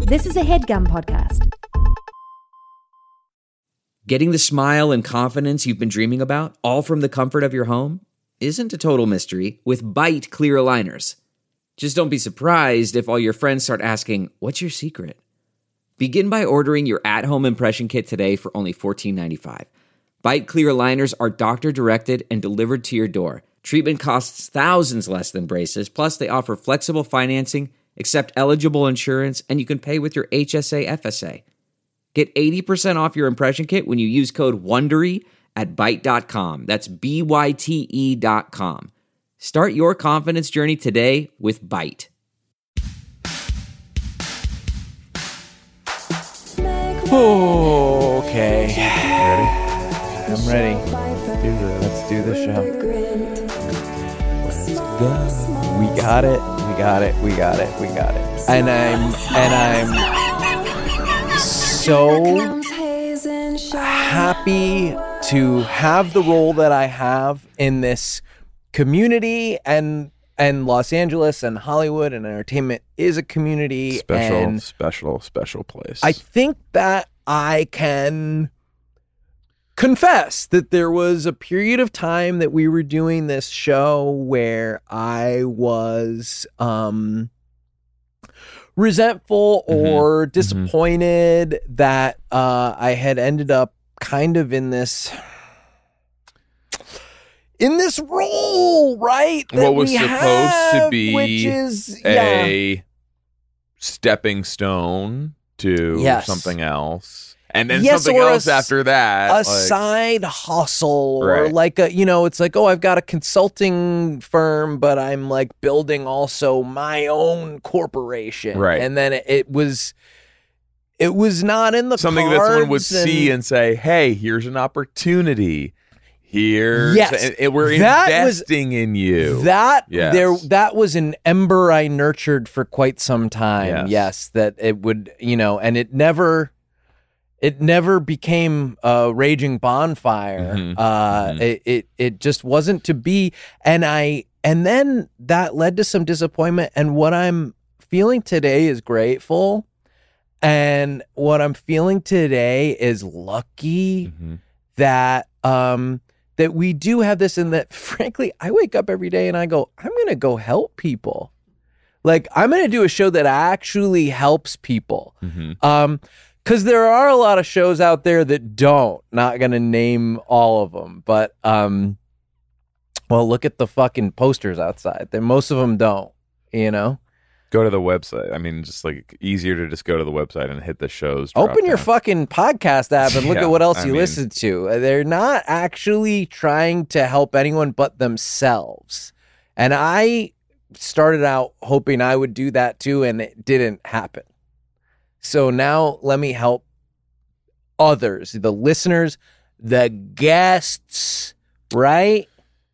This is a HeadGum podcast. Getting the smile and confidence you've been dreaming about, all from the comfort of your home, isn't a total mystery with Byte clear aligners. Just don't be surprised if all your friends start asking, "What's your secret?" Begin by ordering your at-home impression kit today for only $14.95. Byte clear aligners are doctor-directed and delivered to your door. Treatment costs thousands less than braces, plus they offer flexible financing, accept eligible insurance, and you can pay with your HSA FSA. Get 80% off your impression kit when you use code WONDERY at Byte.com. That's BYTE.com. Start your confidence journey today with Byte. Okay. Ready? I'm ready. Let's do the show. Let's go. We got it. And I'm so happy to have the role that I have in this community, and Los Angeles and Hollywood and entertainment is a community. Special place. I think that I can confess that there was a period of time that we were doing this show where I was resentful or disappointed that I had ended up kind of in this role, right? What was supposed to be which is, a stepping stone to something else. And then something else after that. Side hustle, or right. like it's like, I've got a consulting firm, but I'm like building also my own corporation. Right. And then it was not in the something cards, that someone would see and say, hey, here's an opportunity. We're investing in you. That was an ember I nurtured for quite some time. Yes, that it would, and it never became a raging bonfire. It just wasn't to be. And then that led to some disappointment. And what I'm feeling today is grateful. And what I'm feeling today is lucky that we do have this, and that frankly, I wake up every day and I go, I'm going to go help people. Like, I'm going to do a show that actually helps people. Because there are a lot of shows out there that don't. Not going to name all of them, but well, look at the fucking posters outside. Most of them don't, Go to the website. I mean, just like easier to just go to the website and hit the shows. Open your fucking podcast app and look at what else you listen to. They're not actually trying to help anyone but themselves. And I started out hoping I would do that too, and it didn't happen. So now let me help others, the listeners, the guests, right?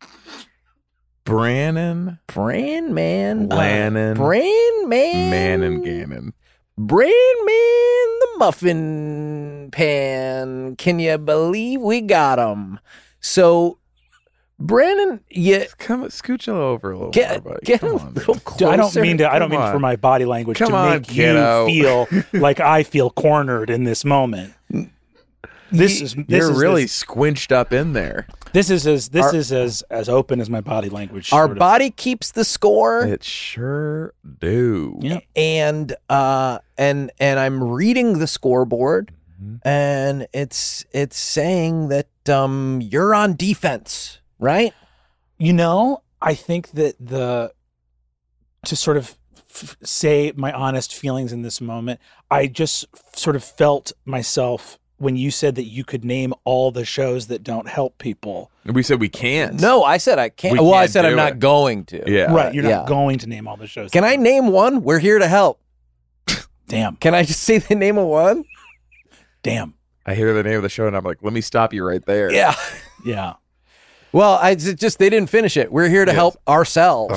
Brannon, Man, Lannon, Bran Man, Man and Gannon, Bran Man, the muffin pan. Can you believe we got him? So, Brandon, come scooch over a little get more, buddy. Get come a on, little closer. I don't mean for my body language to make you feel like I feel cornered in this moment. You're really squinched up in there. This is as open as my body language. Our body keeps the score. It sure do. Yeah. And I'm reading the scoreboard, and it's saying that you're on defense, right? I think that to sort of say my honest feelings in this moment, I just sort of felt myself when you said that you could name all the shows that don't help people. We said we can't. No, I said I can't. Well, I said I'm not going to. Yeah. Right, you're not going to name all the shows. Can I name one? We're here to help. Damn. Can I just say the name of one? Damn. I hear the name of the show and I'm like, let me stop you right there. Yeah. Yeah. Well, they didn't finish it. We're here to help ourselves.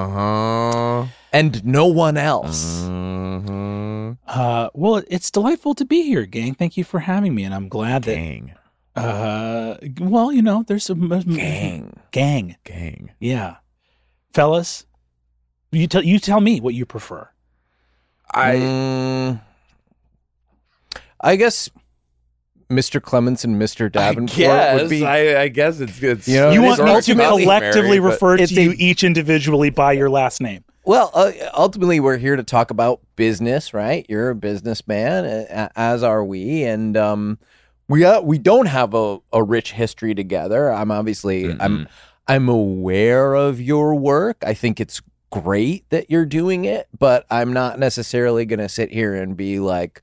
And no one else. Well, it's delightful to be here, gang. Thank you for having me, and I'm glad Gang. There's some gang. Yeah, fellas, you tell me what you prefer. I I guess Mr. Clements and Mr. Davenport would be. I guess it's you want me to collectively refer to you each individually by your last name. Well, ultimately, we're here to talk about business, right? You're a businessman, as are we, and we don't have a rich history together. I'm obviously I'm aware of your work. I think it's great that you're doing it, but I'm not necessarily going to sit here and be like,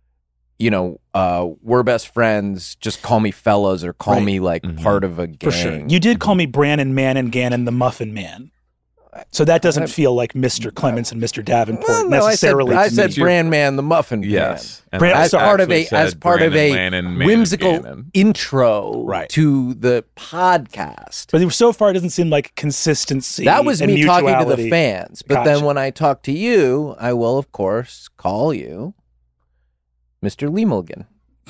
we're best friends. Just call me fellas or call me part of a gang. For sure. You did call me Brannon Mannon Gannon the Muffin Man. So that doesn't feel like Mr. Clements and Mr. Davenport necessarily. I said Bran Man the Muffin Man. As part of a whimsical intro to the podcast. But so far it doesn't seem like consistency. That was me talking to the fans. But then when I talk to you, I will of course call you Mr. Lee Mulligan.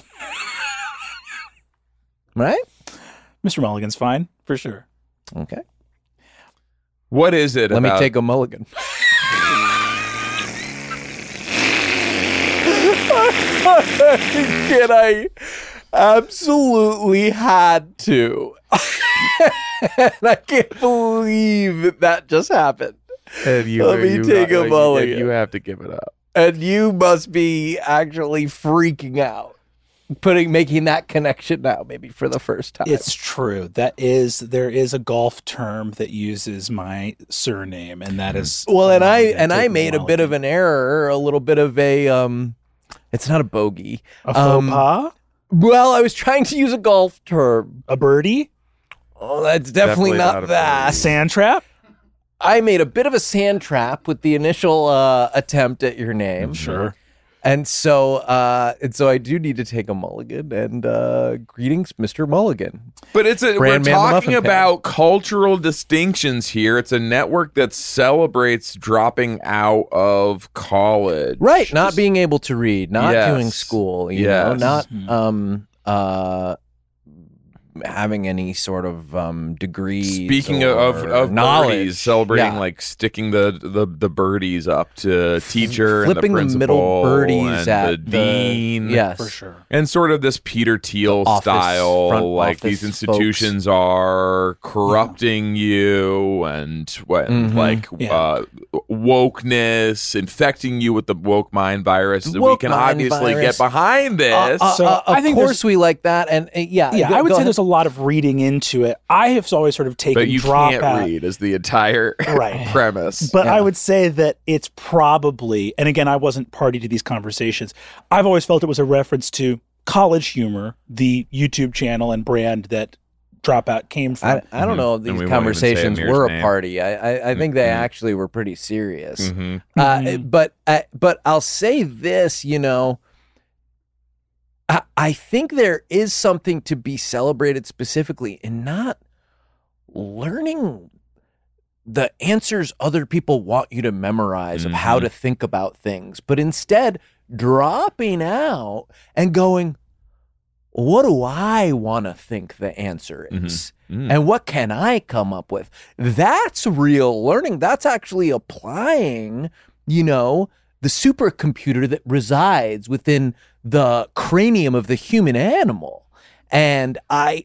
Right? Mr. Mulligan's fine, for sure. Okay. What is it Let me take a mulligan. And I absolutely had to. And I can't believe that just happened. And Let me take a mulligan. You have to give it up. And you must be actually freaking out. Making that connection now, maybe for the first time. It's true. There is a golf term that uses my surname, and that is and I made a bit of an error, a little bit of a it's not a bogey, a faux pas. Well, I was trying to use a golf term, a birdie. Oh, that's definitely not that. A sand trap. I made a bit of a sand trap with the initial attempt at your name. Sure. And so I do need to take a mulligan, and greetings, Mr. Mulligan. But we're talking about cultural distinctions here. It's a network that celebrates dropping out of college. Right, not being able to read, not doing school, you know, not having any sort of degrees. Speaking of birdies, celebrating like sticking the birdies up to teacher flipping and the middle birdies and at the dean, yes, for sure, and sort of this Peter Thiel style, like these institutions are corrupting you and wokeness, infecting you with the woke mind virus. We can obviously get behind this. I think of course we like that, and I would say there's a lot of reading into it. I have always sort of taken but you drop can't out. read is the entire premise. But I would say that it's probably, and again, I wasn't party to these conversations. I've always felt it was a reference to College Humor, the YouTube channel and brand that Dropout came from. I don't know if these conversations were a party. I think they actually were pretty serious. But I'll say this, I think there is something to be celebrated specifically in not learning the answers other people want you to memorize of how to think about things, but instead dropping out and going, what do I want to think the answer is? And what can I come up with? That's real learning. That's actually applying, the supercomputer that resides within the cranium of the human animal. And I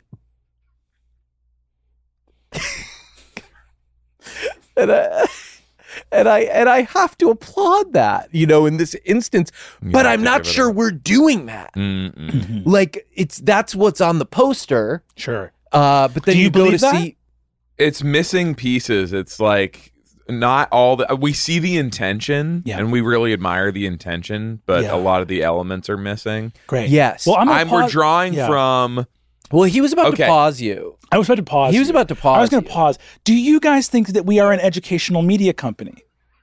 have to applaud that, in this instance, but I'm not sure we're doing that. Like that's what's on the poster. Sure. But then you go to see it's missing pieces. It's like not all we see the intention and we really admire the intention, but a lot of the elements are missing. Great. Yes. Well, we're drawing from. Well, he was about to pause you. I was about to pause. He was about to pause. I was going to pause. Do you guys think that we are an educational media company?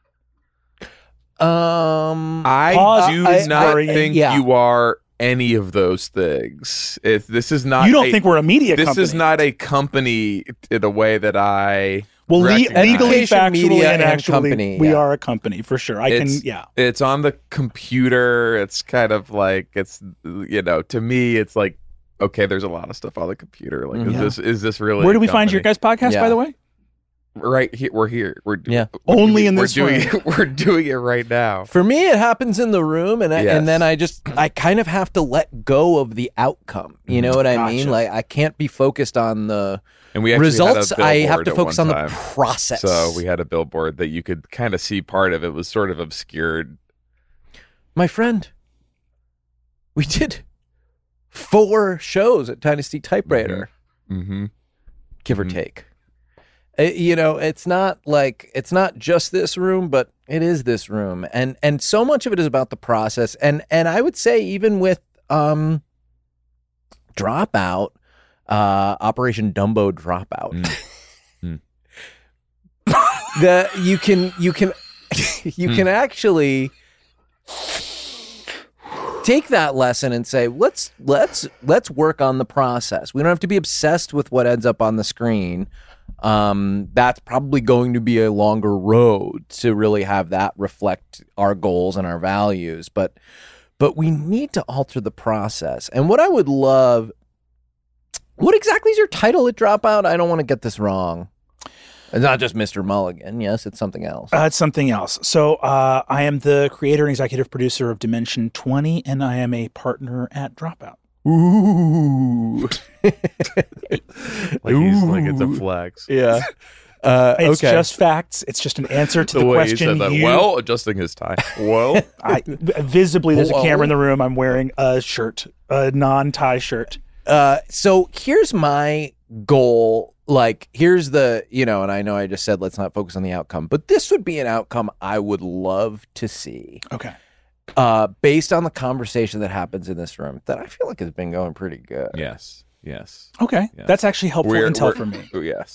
I do not think you are any of those things. This is not. You don't think we're a media company? This is not a company in the way that I. Well, legally, factually, and actually, company, we are a company for sure. It's on the computer. It's kind of like to me, it's like. Okay, there's a lot of stuff on the computer. Like, is this really? Where do we find your guys' podcast, by the way? right here. We're here. Only in this room. We're doing it right now. For me, it happens in the room, and then I kind of have to let go of the outcome. You know what I mean? Like I can't be focused on the and we results. Had a I have to at focus one on time. the process. So we had a billboard that you could kind of see part of. It was sort of obscured. My friend, we did 4 shows at Dynasty Typewriter, give or take. It's not just this room, but it is this room, and so much of it is about the process. And I would say even with Dropout, Operation Dumbo Dropout, that you can actually take that lesson and say, let's work on the process. We don't have to be obsessed with what ends up on the screen. That's probably going to be a longer road to really have that reflect our goals and our values. But we need to alter the process. And what I would love, what exactly is your title at Dropout? I don't want to get this wrong. It's not just Mr. Mulligan. Yes, it's something else. It's something else. So I am the creator and executive producer of Dimension 20, and I am a partner at Dropout. Ooh. Like it's a flex. Yeah. It's okay. just facts. It's just an answer to the way question. He said that. Well, adjusting his tie. Well, visibly, there's a camera in the room. I'm wearing a shirt, a non-tie shirt. So here's my goal. Like, here's the, and I know I just said let's not focus on the outcome, but this would be an outcome I would love to see. Okay. Based on the conversation that happens in this room, that I feel like has been going pretty good. yes. Okay. Yes. That's actually helpful intel for me. Yes.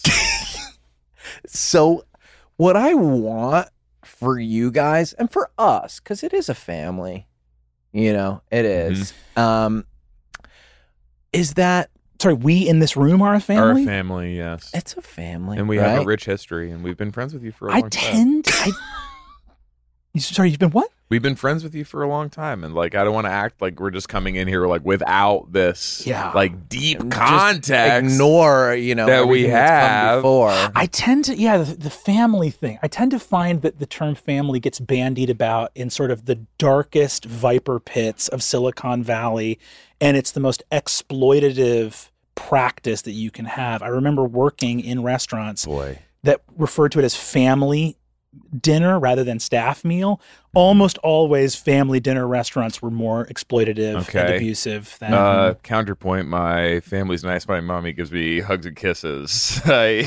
So what I want for you guys and for us, because it is a family, it is, is that, sorry, we in this room are a family? Our family, yes. it's a family. And we right? have a rich history, and we've been friends with you for a long time. Sorry, you've been what? We've been friends with you for a long time, and I don't want to act like we're just coming in here without this deep Just context. ignore, that we everything that's come have. before. I tend to, the family thing. I tend to find that the term family gets bandied about in sort of the darkest viper pits of Silicon Valley, and it's the most exploitative practice that you can have. I remember working in restaurants that referred to it as family dinner rather than staff meal. Almost always family dinner restaurants were more exploitative and abusive than counterpoint. My family's nice. My mommy gives me hugs and kisses.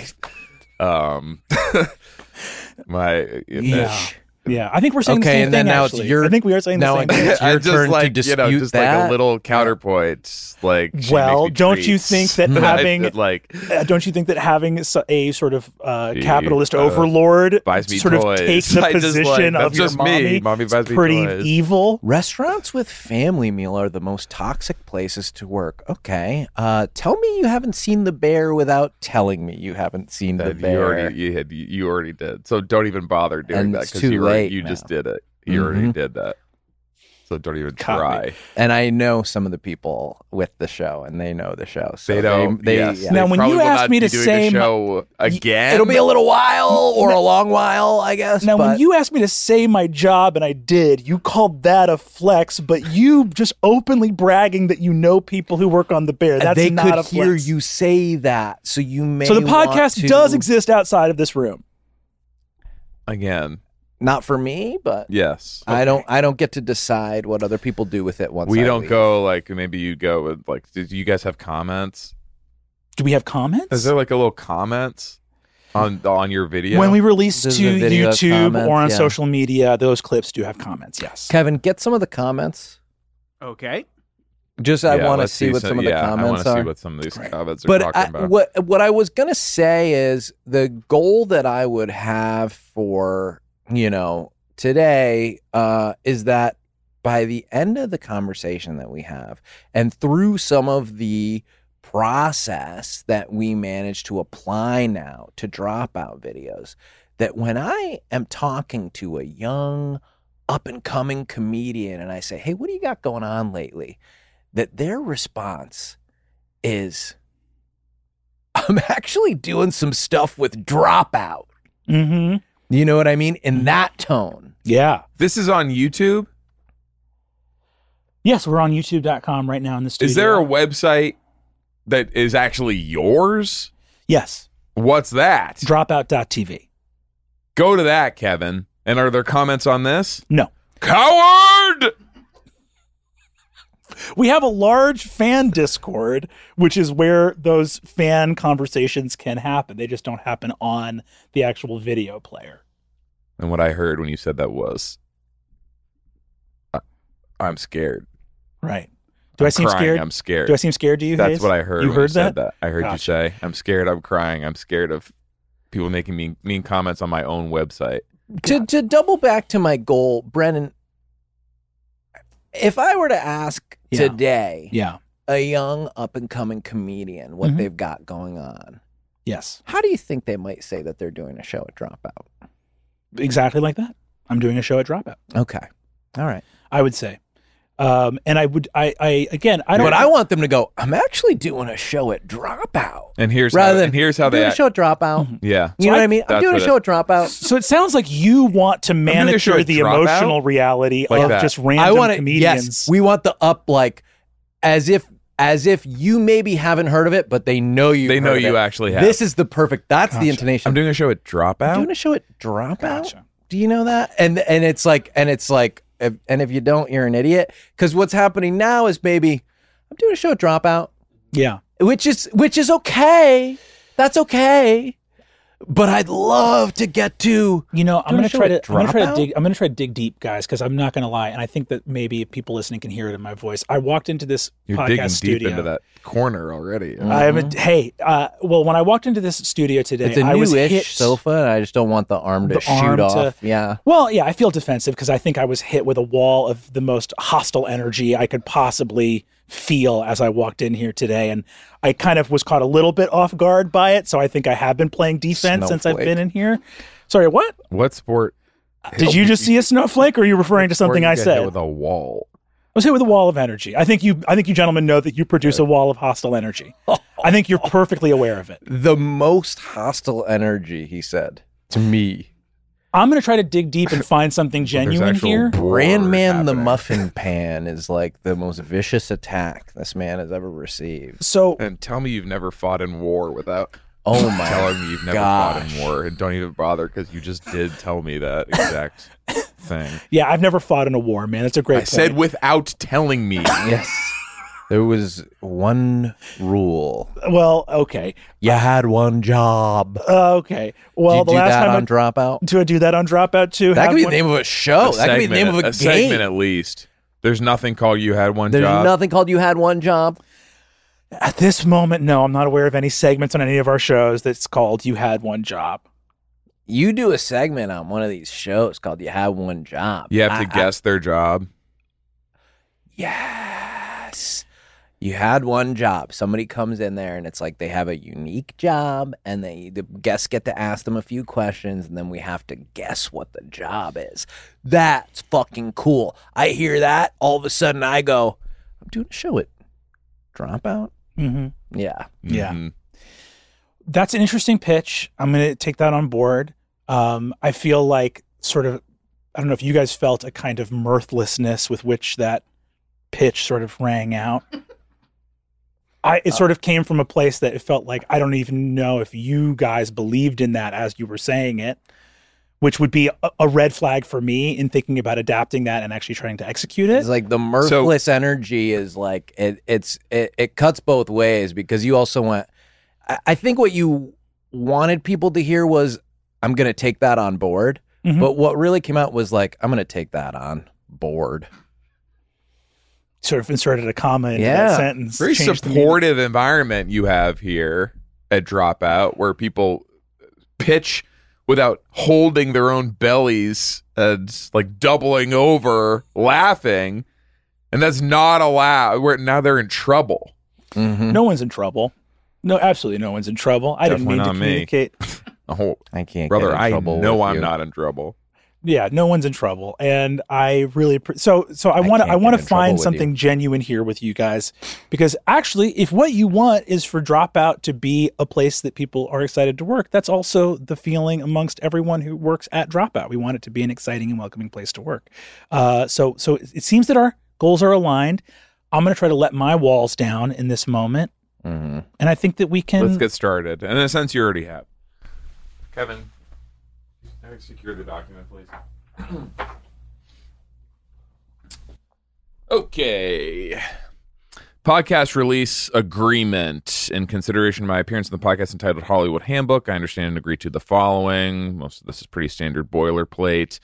Yeah, I think we're saying the same and then thing, now actually. it's your, I think we are saying the same thing. It's your turn to dispute just that. like a little counterpoint. Well, don't you think that having don't you think that having a sort of capitalist overlord buys me sort toys. of take the position of your just mommy? me. Mommy buys me pretty toys. evil. Restaurants with family meal are the most toxic places to work. Okay, tell me you haven't seen The Bear without telling me you haven't seen The Bear. You already did. So don't even bother doing that because you just did it. You already did that. So don't even try. And I know some of the people with the show, and they know the show. So they don't. Now, when you asked me to say the show again, it'll be a little while or a long while, I guess. Now, when you asked me to say my job, and I did, you called that a flex, but you just openly bragging that you know people who work on The Bear. That's they not a could flex. hear you say that, so you may. So the podcast does exist outside of this room. Again. Not for me, but yes, I don't get to decide what other people do with it. Once we I don't leave. go maybe you go with do you guys have comments? Do we have comments? Is there a little comments on your video when we release Does to the video have YouTube comments? or on Yeah. social media? Those clips do have comments. Yes. Kevin, get some of the comments. Okay. Just I want to see what some of the comments I want to are. see what some of these comments are But talking about. what I was gonna say is the goal that I would have for today is that by the end of the conversation that we have, and through some of the process that we manage to apply now to Dropout videos, that when I am talking to a young, up-and-coming comedian and I say, hey, what do you got going on lately? That their response is, I'm actually doing some stuff with Dropout. Mm-hmm. You know what I mean? In that tone. Yeah. This is on YouTube? Yes, we're on youtube.com right now in the studio. Is there a website that is actually yours? Yes. What's that? Dropout.tv. Go to that, Kevin. And are there comments on this? No. Coward! We have a large fan Discord, which is where those fan conversations can happen. They just don't happen on the actual video player. And what I heard when you said that was, I'm scared. Right. Do I seem crying, scared? I'm scared. Do I seem scared to you, That's Hayes? what I heard. You when heard you said that? I heard Gotcha. you say, I'm scared, I'm crying, I'm scared of people making mean comments on my own website. To double back to my goal, Brennan, if I were to ask today Yeah. a young up-and-coming comedian what Mhm. they've got going on, Yes. how do you think they might say that they're doing a show at Dropout? Exactly like that. I'm doing a show at Dropout. Okay. All right. I would say. And I would, I don't. But I want them to go, I'm actually doing a show at Dropout. And here's Rather how, than and here's how doing they a show at Dropout. Mm-hmm. Yeah. You know what I mean? I'm that's doing a what show at Dropout. So it sounds like you want to doing a show manicure at the Dropout? emotional reality Like of that. just I random want it. comedians. Yes, we want the up like as if you maybe haven't heard of it, but they know you. They know heard of you it. actually have. This is the perfect. That's Gotcha. the intonation. I'm doing a show at Dropout? doing a show at Dropout. Gotcha. Do you know that? And it's like if you don't, you're an idiot. Because what's happening now is maybe I'm doing a show at Dropout, Yeah. which is okay. That's okay. But I'd love to get to. You know, I'm Doing going a to show try at to. I'm going to try to Dropout? dig. I'm going to try to dig deep, guys, because I'm not going to lie, and I think that maybe people listening can hear it in my voice. I walked into this You're podcast digging studio. deep into that corner already. Well, when I walked into this studio today, It's a I was newish hit. sofa, and I just don't want the arm to The shoot arm to- off. Yeah. Well, yeah, I feel defensive because I think I was hit with a wall of the most hostile energy I could possibly feel as I walked in here today. And I kind of was caught a little bit off guard by it. So I think I have been playing defense since I've Snowflake. been in here. Sorry, what? What sport? Did you just see a snowflake or are you referring to something I said? With a wall. I was hit with a wall of energy. I think you gentlemen know that you produce a wall of hostile energy. I think you're perfectly aware of it. The most hostile energy, he said to me. I'm going to try to dig deep and find something genuine actual here. war Brandman the happening. Muffin Pan is like the most vicious attack this man has ever received. So And tell me you've never fought in war without Oh my telling me you've never fought gosh. in war. And don't even bother because you just did tell me that exact thing. yeah, I've never fought in a war, man. That's a great I point. said without telling me. Yes. There was one rule. Well, okay. You had one job. Okay. Well, Did you the do last that time on Dropout? do I do that on Dropout too? That Have could be the one- name of a show. That could be the name of a game. segment at least. There's nothing called You Had One There's Job. nothing called You Had One Job. At this moment, no, I'm not aware of any segments on any of our shows that's called You Had One Job. You do a segment on one of these shows called You Had One Job. You have to guess their job. Yes. You had one job. Somebody comes in there and it's like they have a unique job and the guests get to ask them a few questions and then we have to guess what the job is. That's fucking cool. I hear that. All of a sudden I go, I'm doing a show at Dropout. Mm-hmm. Yeah. Yeah. Mhm. That's an interesting pitch. I'm going to take that on board. I feel like sort of, I don't know if you guys felt a kind of mirthlessness with which that pitch sort of rang out. It sort of came from a place that it felt like, I don't even know if you guys believed in that as you were saying it, which would be a red flag for me in thinking about adapting that and actually trying to execute it. It's like the mirthless energy is like it cuts both ways because you also went. I think what you wanted people to hear was I'm going to take that on board, Mhm. but what really came out was like I'm going to take that on board. Sort of inserted a comma into Yeah. that sentence. Very changed the meaning. supportive environment you have here at Dropout where people pitch without holding their own bellies and like doubling over laughing. And that's not allowed. Now they're in trouble. Mm-hmm. No one's in trouble. No, absolutely no one's in trouble. I didn't Definitely mean to not me. communicate. Oh, I can't, brother, get in I trouble know with I'm you. not in trouble. no one's in trouble, and I really so I want can't to get in trouble find with something genuine here with you guys, because actually, if what you want is for Dropout to be a place that people are excited to work, that's also the feeling amongst everyone who works at Dropout. We want it to be an exciting and welcoming place to work. So it seems that our goals are aligned. I'm going to try to let my walls down in this moment, and I think that we can. Let's get started. And in a sense, you already have. Kevin, secure the document, please. Okay. Podcast release agreement. In consideration of my appearance in the podcast entitled Hollywood Handbook, I understand and agree to the following. Most of this is pretty standard boilerplate.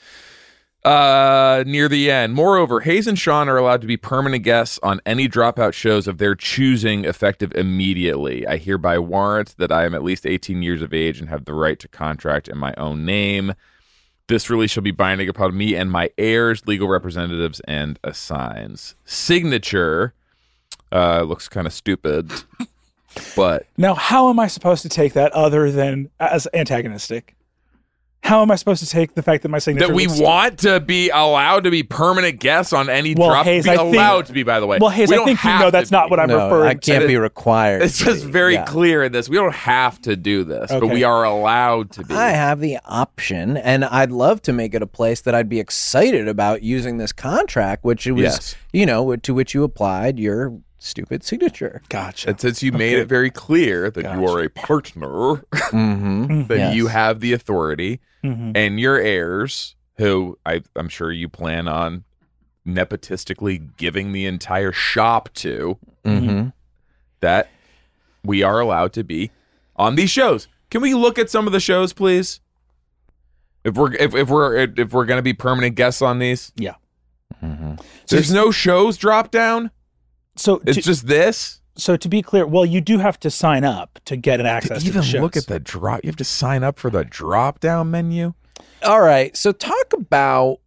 Near the end. Moreover, Hayes and Sean are allowed to be permanent guests on any Dropout shows of their choosing, effective immediately. I hereby warrant that I am at least 18 years of age and have the right to contract in my own name. This release shall be binding upon me and my heirs, legal representatives, and assigns. Signature looks kind of stupid, but Now, how am I supposed to take that other than as antagonistic? How am I supposed to take the fact that my signature that we looks want to be allowed to be permanent guests on any drop. Hayes, Be I think- allowed to be, by the way. Well, Hayes, We I don't think you have know to that's not be. what I'm No, referring I can't to. be required. It's to just be. very Yeah. clear in this. We don't have to do this, but Okay. we are allowed to be. I have the option, and I'd love to make it a place that I'd be excited about using this contract, which it was, Yes. to which you applied your stupid signature. Gotcha. And since you made it very clear that you are a partner, Mm-hmm. that Yes. you have the authority, Mhm. and your heirs, who I'm sure you plan on nepotistically giving the entire shop to, Mm-hmm. that we are allowed to be on these shows. Can we look at some of the shows, please? If we're going to be permanent guests on these, Yeah. Mm-hmm. there's no shows drop down. So It's just this. so to be clear, well, you do have to sign up to get an access To to the even shows. look at the drop, you have to sign up for the drop down menu. All right, so talk about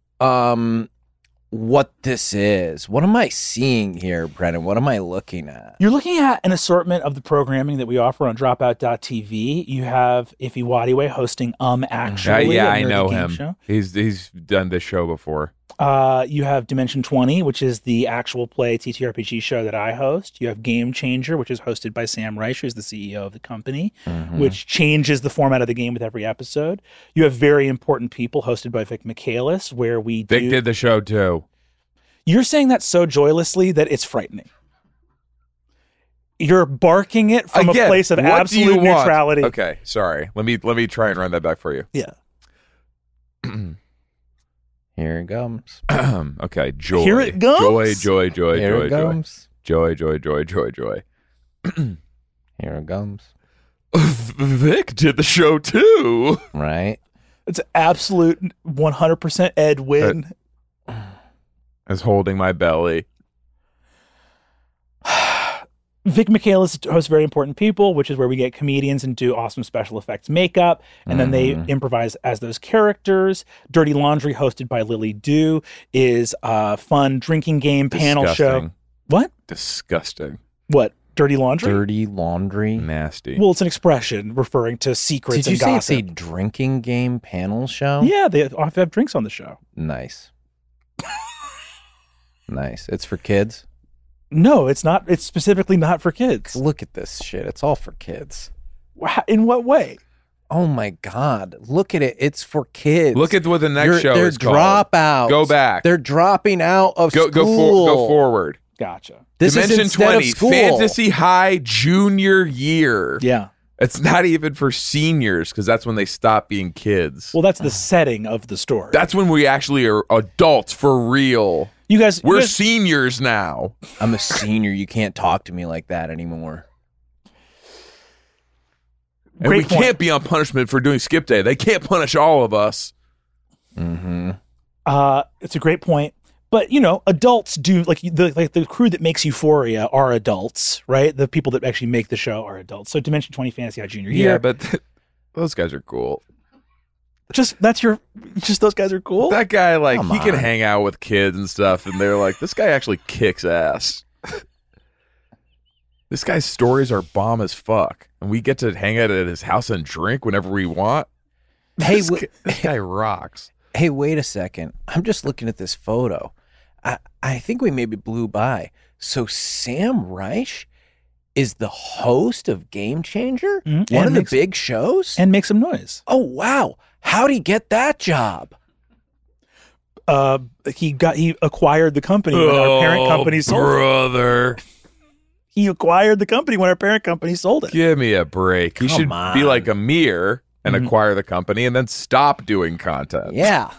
what this is. What am I seeing here, Brennan? What am I looking at? You're looking at an assortment of the programming that we offer on Dropout.tv. You have Ife Wadiwe hosting Actually. yeah, a I nerdy know game him. show. He's done this show before. You have Dimension 20, which is the actual play TTRPG show that I host. You have Game Changer, which is hosted by Sam Reich, who's the CEO of the company, which changes the format of the game with every episode. You have Very Important People, hosted by Vic Michaelis, where we do... Vic did the show too. You're saying that so joylessly that it's frightening. You're barking it from Again, a place of what do you absolute want? neutrality. Okay, sorry. Let me try and run that back for you. Yeah. Here it comes. Okay, joy. Here it comes? Joy. Here it comes. Joy. Here it comes. Vic did the show too. Right. It's absolute 100% Ed win. Is holding my belly. Vic Michaelis hosts Very Important People, which is where we get comedians and do awesome special effects makeup, and then they improvise as those characters. Dirty Laundry, hosted by Lily Dew, is a fun drinking game panel show. Disgusting. What? Disgusting. What? Dirty Laundry? Dirty laundry. Nasty. Well, it's an expression referring to secrets Did you and say gossip. it's a drinking game panel show? Yeah, they often have drinks on the show. Nice. Nice. It's for kids? No, it's not. It's specifically not for kids. Look at this shit. It's all for kids. In what way? Oh my God. Look at it. It's for kids. Look at what the next show They're is called. dropouts. Go back. They're dropping out of Go school. forward. Gotcha. This Dimension is instead 20, of school. Fantasy High junior year. Yeah. It's not even for seniors because that's when they stop being kids. Well, that's the setting of the story. That's when we actually are adults for real. You guys, We're seniors now. I'm a senior. You can't talk to me like that anymore. And Great we point. can't be on punishment for doing skip day. They can't punish all of us. Mm-hmm. It's a great point. But adults do like the crew that makes Euphoria are adults, right? The people that actually make the show are adults. So Dimension 20 Fantasy High Junior Year. Yeah, but those guys are cool. just those guys are cool. That guy, like, Come he can on. hang out with kids and stuff, and they're like, this guy actually kicks ass. This guy's stories are bomb as fuck, and we get to hang out at his house and drink whenever we want. Hey, This guy rocks. hey, wait a second. I'm just looking at this photo. I think we maybe blew by. So Sam Reich is the host of Game Changer? One of the big shows? And make some noise. Oh, wow. How'd he get that job? He acquired the company when our parent company sold it. Brother. He acquired the company when our parent company sold it. Give me a break. He should be like Amir and acquire the company and then stop doing content. Yeah.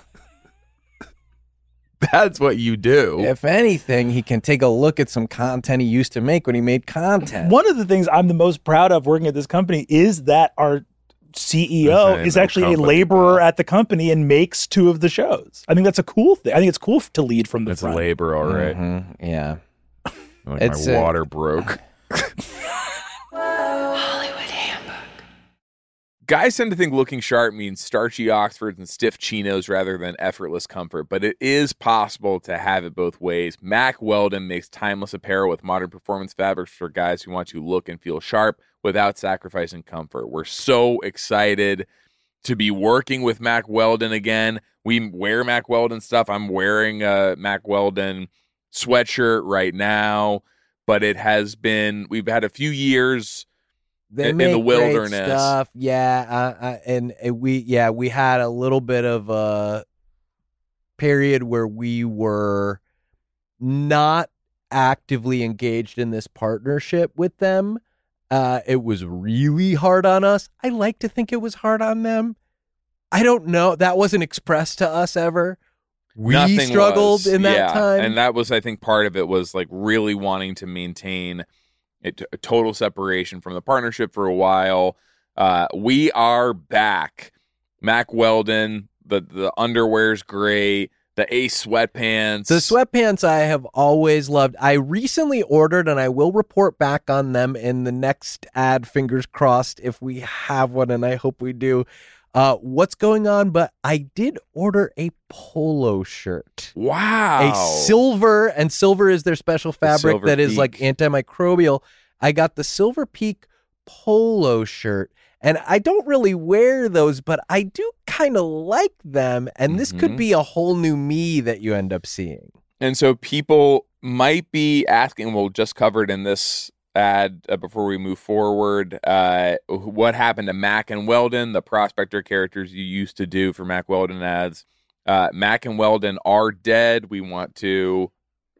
That's what you do. If anything, he can take a look at some content he used to make when he made content. One of the things I'm the most proud of working at this company is that our CEO is actually a laborer at the company and makes 2 of the shows. I think that's a cool thing. I think it's cool to lead from the front. It's labor, all right. Mm-hmm. Yeah. Like my water broke. Guys tend to think looking sharp means starchy Oxfords and stiff chinos rather than effortless comfort, but it is possible to have it both ways. Mack Weldon makes timeless apparel with modern performance fabrics for guys who want to look and feel sharp without sacrificing comfort. We're so excited to be working with Mack Weldon again. We wear Mack Weldon stuff. I'm wearing a Mack Weldon sweatshirt right now, but we've had a few years They in make the wilderness. great stuff. Yeah, we had a little bit of a period where we were not actively engaged in this partnership with them. It was really hard on us. I like to think it was hard on them. I don't know. That wasn't expressed to us ever. We struggled in that time. And that was, I think, part of it was like really wanting to maintain a total separation from the partnership for a while. We are back. Mack Weldon, the underwear's great. The Ace sweatpants. The sweatpants I have always loved. I recently ordered, and I will report back on them in the next ad, fingers crossed, if we have one, and I hope we do. What's going on? But I did order a polo shirt. Wow. A silver, and silver is their special fabric that is like antimicrobial. I got the Silver Peak polo shirt. And I don't really wear those, but I do kind of like them. And this could be a whole new me that you end up seeing. And so people might be asking, we'll just cover it in this ad before we move forward, what happened to Mack and Weldon, the prospector characters you used to do for Mack Weldon ads. Mack and Weldon are dead. We want to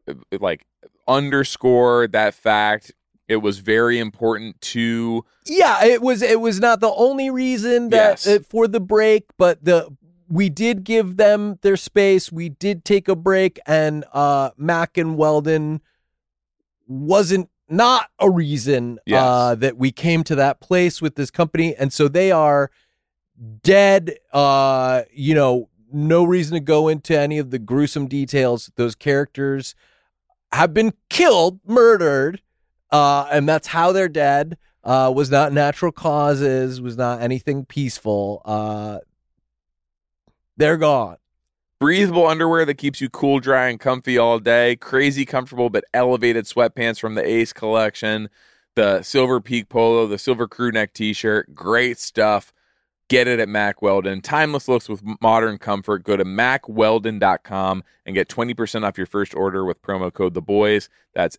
underscore that fact. It was very important to... Yeah, it was not the only reason that for the break, but we did give them their space. We did take a break, and Mack and Weldon wasn't not a reason that we came to that place with this company, and so they are dead. No reason to go into any of the gruesome details. Those characters have been killed, murdered. And that's how they're dead. Was not natural causes, was not anything peaceful. They're gone. Breathable underwear that keeps you cool, dry, and comfy all day. Crazy comfortable but elevated sweatpants from the Ace collection. The Silver Peak polo, the Silver Crew Neck t-shirt. Great stuff. Get it at Mack Weldon. Timeless looks with modern comfort. Go to MackWeldon.com and get 20% off your first order with promo code THEBOYS. That's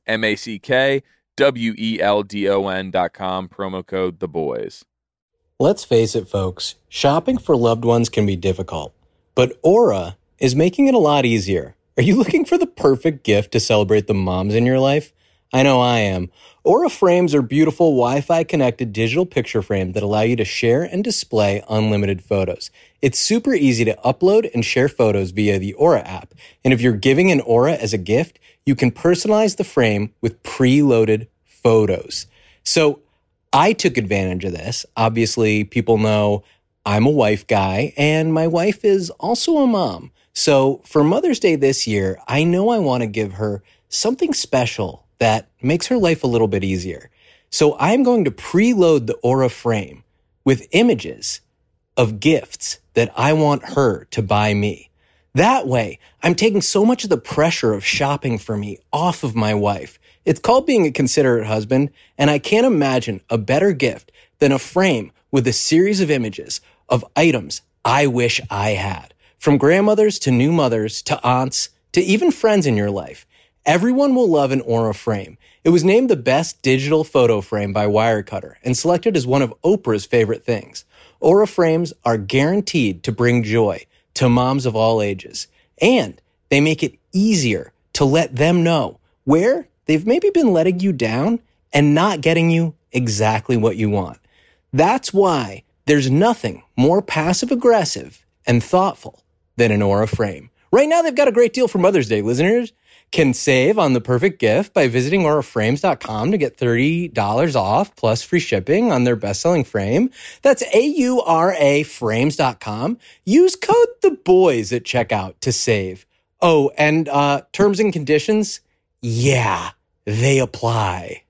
MackWeldon.com, promo code THEBOYS. Let's face it, folks. Shopping for loved ones can be difficult, but Aura is making it a lot easier. Are you looking for the perfect gift to celebrate the moms in your life? I know I am. Aura frames are beautiful Wi-Fi connected digital picture frame that allow you to share and display unlimited photos. It's super easy to upload and share photos via the Aura app. And if you're giving an Aura as a gift, you can personalize the frame with preloaded photos. So I took advantage of this. Obviously, people know I'm a wife guy, and my wife is also a mom. So for Mother's Day this year, I know I want to give her something special that makes her life a little bit easier. So I'm going to preload the Aura frame with images of gifts that I want her to buy me. That way, I'm taking so much of the pressure of shopping for me off of my wife. It's called being a considerate husband, and I can't imagine a better gift than a frame with a series of images of items I wish I had. From grandmothers to new mothers to aunts to even friends in your life, everyone will love an Aura frame. It was named the best digital photo frame by Wirecutter and selected as one of Oprah's favorite things. Aura frames are guaranteed to bring joy to moms of all ages, and they make it easier to let them know where they've maybe been letting you down and not getting you exactly what you want. That's why there's nothing more passive-aggressive and thoughtful than an Aura frame. Right now, they've got a great deal for Mother's Day. Listeners can save on the perfect gift by visiting auraframes.com to get $30 off plus free shipping on their best-selling frame. That's AURA frames.com. Use code THEBOYS at checkout to save. Oh, and terms and conditions? Yeah, they apply.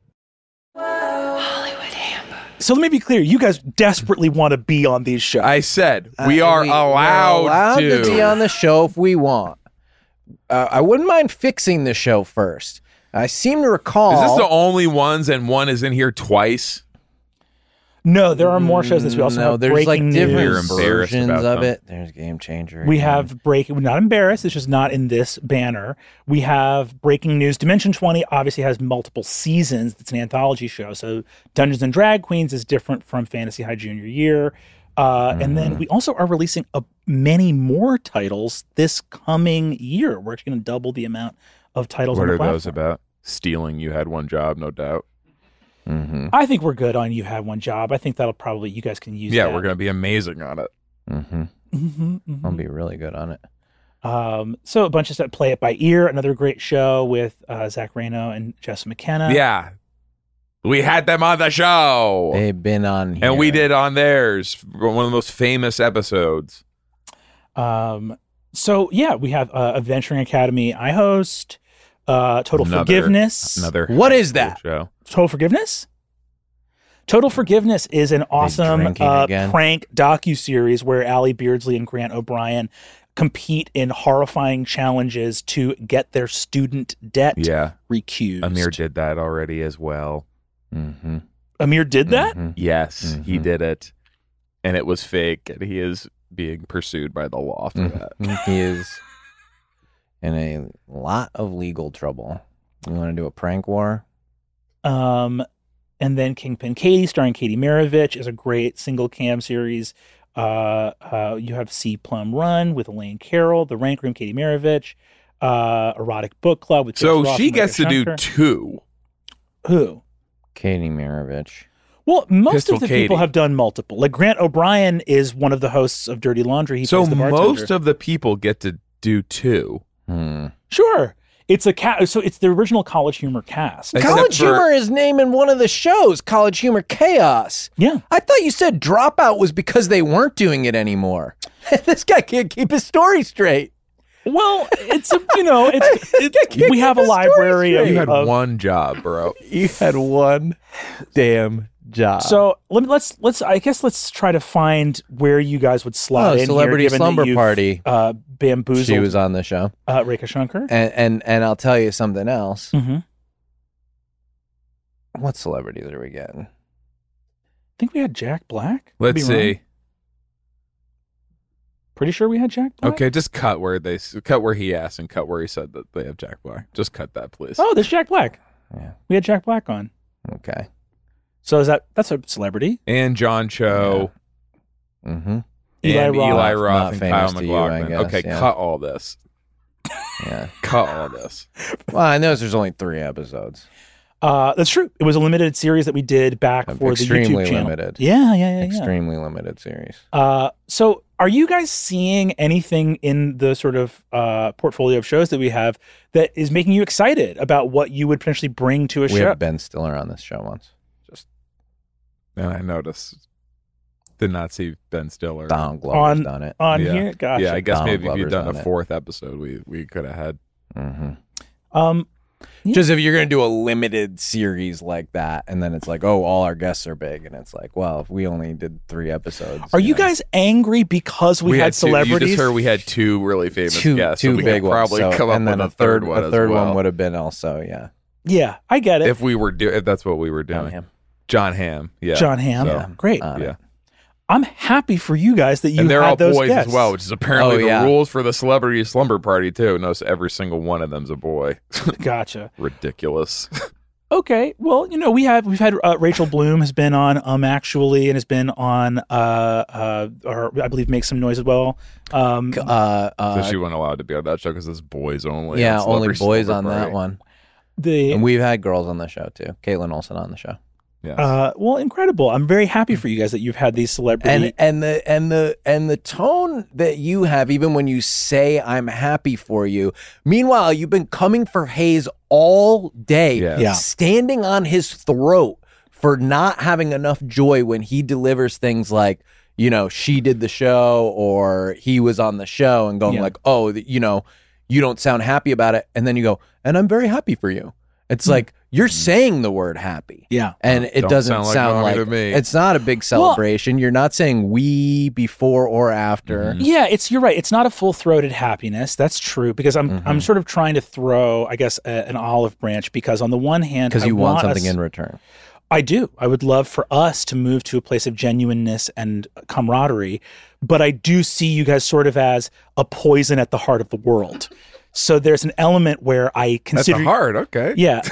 So let me be clear. You guys desperately want to be on these shows. I said we are allowed to be on the show if we want. I wouldn't mind fixing the show first. I seem to recall. Is this the only ones and one is in here twice? No, there are more shows this week. Also have there's breaking like different news. versions about of them. it. There's Game Changer. We have breaking. We're not embarrassed. It's just not in this banner. We have breaking news. Dimension 20 obviously has multiple seasons. It's an anthology show. So Dungeons and Drag Queens is different from Fantasy High Junior Year. And then we also are releasing many more titles this coming year. We're actually going to double the amount of titles What on the are platform. those about? Stealing You Had One Job, no doubt. Mm-hmm. I think we're good on You Had One Job. I think that'll probably, you guys can use that. Yeah, we're going to be amazing on it. Mm-hmm. Mm-hmm, mm-hmm. I'll be really good on it. So a bunch of stuff. Play It By Ear, another great show with Zach Reno and Jess McKenna. Yeah. We had them on the show. They've been on here. And we did on theirs. One of the most famous episodes. So yeah, we have Adventuring Academy. I host Total Forgiveness. What is that? Show. Total Forgiveness? Total Forgiveness is an awesome drinking again. prank docuseries where Allie Beardsley and Grant O'Brien compete in horrifying challenges to get their student debt recused. Amir did that already as well. Mm-hmm. Amir did that? Mm-hmm. Yes, he did it. And it was fake. And he is being pursued by the law for that. He is in a lot of legal trouble. You want to do a prank war? And then Kingpin Katie, starring Katie Maravich, is a great single cam series. You have C Plum Run with Elaine Carroll, The Rank Room, Katie Maravich, Erotic Book Club with Chris So Ross she and gets to Micah do Shankar. two. Who? Katie Maravich. Well, most Pistol of the Katie. people have done multiple. Like Grant O'Brien is one of the hosts of Dirty Laundry. He So plays the bartender. most of the people get to do two. Sure. It's a so it's the original College Humor cast. Except College for- Humor is naming one of the shows, College Humor Chaos. Yeah. I thought you said Dropout was because they weren't doing it anymore. This guy can't keep his story straight. Well, it's we have a the story library straight. You had of one job, bro. You had one damn job. So let's try to find where you guys would slot in Celebrity here, given Slumber that you've, Party. Bamboozled. She was on the show. Rekha Shankar. And I'll tell you something else. Mm-hmm. I What celebrities are we getting? think we had Jack Black. Could Let's be see. wrong. Pretty sure we had Jack Black. Okay, just cut where he asked and cut where he said that they have Jack Black. Just cut that, please. Oh, there's Jack Black. Yeah. We had Jack Black on. Okay. So that's a celebrity. And John Cho. Mm-hmm. Eli And Roth. Eli Roth Not and famous Kyle to you, I MacLachlan. guess, Okay, yeah. cut all this. Yeah. Cut all this. Well, I know there's only 3 episodes. That's true. It was a limited series that we did back for the Extremely YouTube channel. limited. Yeah. Extremely limited series. So are you guys seeing anything in the sort of portfolio of shows that we have that is making you excited about what you would potentially bring to a We show? had Ben Stiller on this show once. And I noticed. Did not see Ben Stiller. Donald Glover's On- done it. on Yeah. here? Gotcha. Yeah, I guess Donald maybe if you'd Glover's done on a it. 4th episode, we could have had. Mm-hmm. Just if you're going to do a limited series like that, and then it's like, oh, all our guests are big, and it's like, well, if we only did 3 episodes. Are you know, guys angry because we had two, you celebrities? just heard we had 2 really famous guests. two so we big could ones, probably so- come up and then with a third one. A third as well. one would have been also, yeah. Yeah, I get it. If that's what we were doing. Him. John Hamm. Yeah. John Hamm. So, Great. on yeah. it. I'm happy for you guys that you and they're had all those boys guests. as well, which is apparently Oh, the yeah. rules for the celebrity slumber party too. Notice every single one of them's a boy. Gotcha. Ridiculous. Okay, well, we've had Rachel Bloom has been on Actually, and has been on or I believe Make Some Noise as well. So she wasn't allowed to be on that show because it's boys only. yeah, on only Celebrity boys Slumber on that Party. one. The And we've had girls on the show too. Caitlin Olsen on the show. Yes. well, incredible. I'm very happy for you guys that you've had these celebrity. And the tone that you have, even when you say I'm happy for you, meanwhile you've been coming for Hayes all day, Yes. Yeah. standing on his throat for not having enough joy when he delivers things like, she did the show or he was on the show, and going Yeah. like, oh, you don't sound happy about it, and then you go, and I'm very happy for you. It's like you're saying the word happy. Yeah. And it Don't doesn't sound sound like like, mommy to me. it's not a big celebration. You're not saying we before or after. Yeah, you're right. It's not a full-throated happiness. That's true, because I'm sort of trying to throw, I guess, an olive branch, because on the one hand, Because you I want something us- in return. I do. I would love for us to move to a place of genuineness and camaraderie, but I do see you guys sort of as a poison at the heart of the world. So there's an element where I That's consider hard. Okay. Yeah.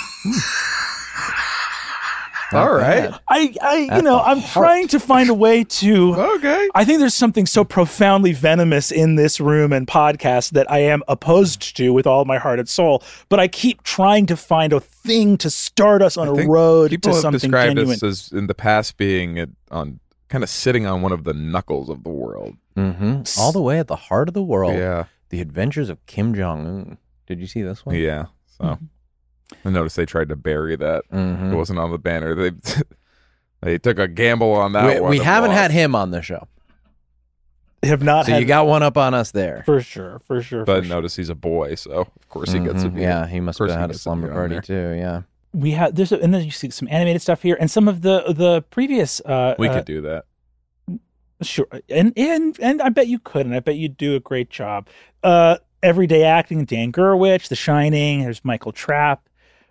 All right. I'm trying to find a way to Okay. I think there's something so profoundly venomous in this room and podcast that I am opposed to with all my heart and soul, but I keep trying to find a thing to start us on I a think road people to have something described genuine. us as in the past being on kind of sitting on one of the knuckles of the world. Mm-hmm. All the way at the heart of the world. Yeah. The Adventures of Kim Jong-un. Did you see this one? Yeah. So I noticed they tried to bury that. Mhm. It wasn't on the banner. They took a gamble on that one. We and haven't lost. had him on the show. Have not So had you got one up on us there. for sure. But notice he's a boy, so of course he gets to Mhm. be. Yeah, he must of course have he had a gets to slumber be on party there. too. Yeah. We have and then you see some animated stuff here, and some of the previous We could do that. sure, and I bet you could, and I bet you'd do a great job. Everyday acting, Dan Gerwich, The Shining. There's Michael Trapp.